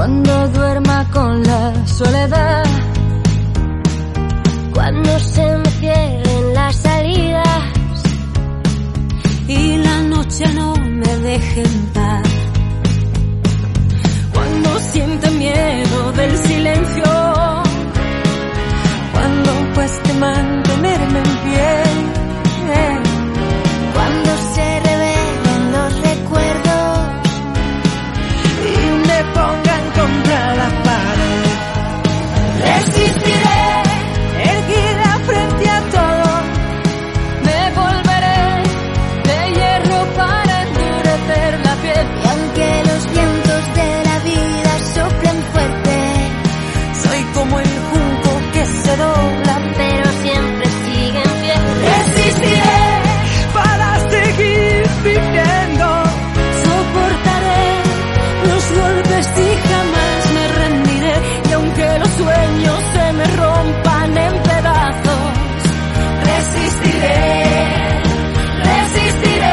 Cuando duerma con la soledad, cuando se me cierren las salidas y la noche no me deje en paz, cuando sienta miedo del silencio, cuando cueste mantenerme en pie, cuando se revelen los recuerdos y me pongan contra la pared, resistiré, erguida frente a todo, me volveré de hierro para endurecer la piel. Y aunque los vientos de la vida soplen fuerte, soy como el junco que se dobla, pero siempre sigue en pie. resistiré para seguir viviendo, soportaré los golpes y jamás me rendiré, y aunque los sueños se me rompan en pedazos, resistiré, resistiré.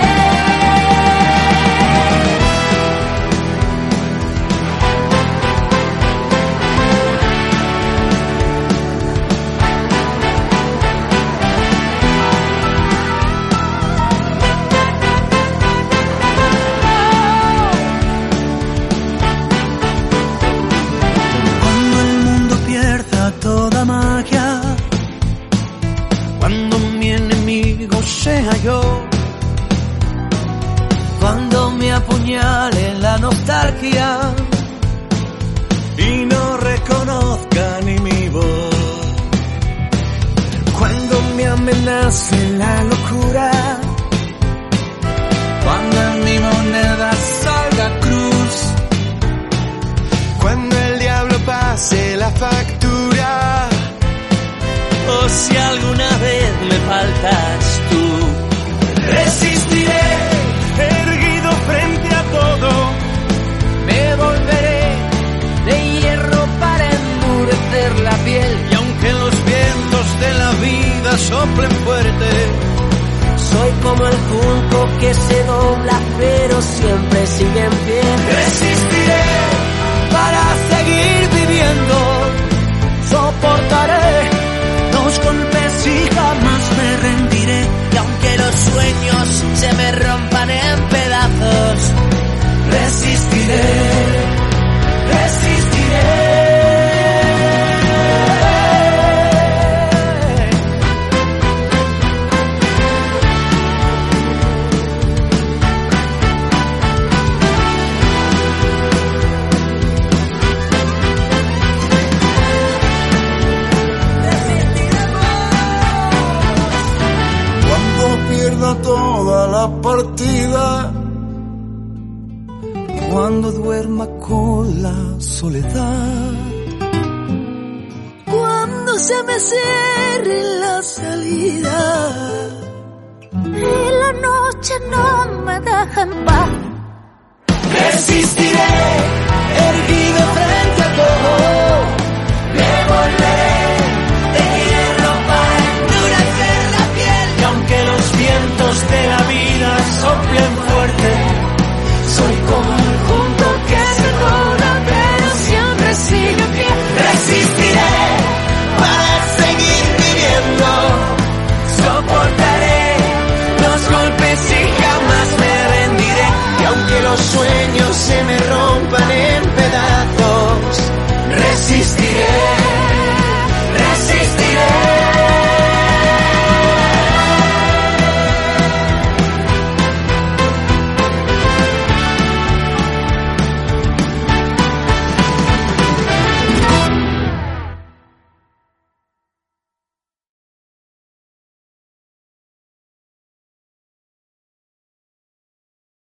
Cuando el mundo pierda toda magia, cuando mi enemigo sea yo, cuando me apuñale la nostalgia y no reconozca ni mi voz, cuando me amenace la locura, cuando en mi moneda salga cruz, cuando el diablo pase la factura, o si alguna vez me faltas tú, resistiré, erguido frente a todo, me volveré de hierro para endurecer la piel, y aunque los vientos de la vida soplen fuerte, soy como el junco que se dobla pero siempre sigue en pie, resistiré para seguir viviendo, soportaré los golpes y jamás me rendiré, y aunque los sueños se me rompan en pedazos, resistiré, resistiré. Pierda toda la partida, cuando duerma con la soledad, Cuando se me cierre la salida y la noche no me deja en paz, resistiré, erguido frente a todo, me volveré de hierro para endurecer la piel, y aunque los vientos de la vida soplen fuerte, soy como un junco que se dobla pero siempre sigue en pie, resistiré para seguir viviendo, soportaré los golpes y jamás me rendiré, y aunque los sueños se me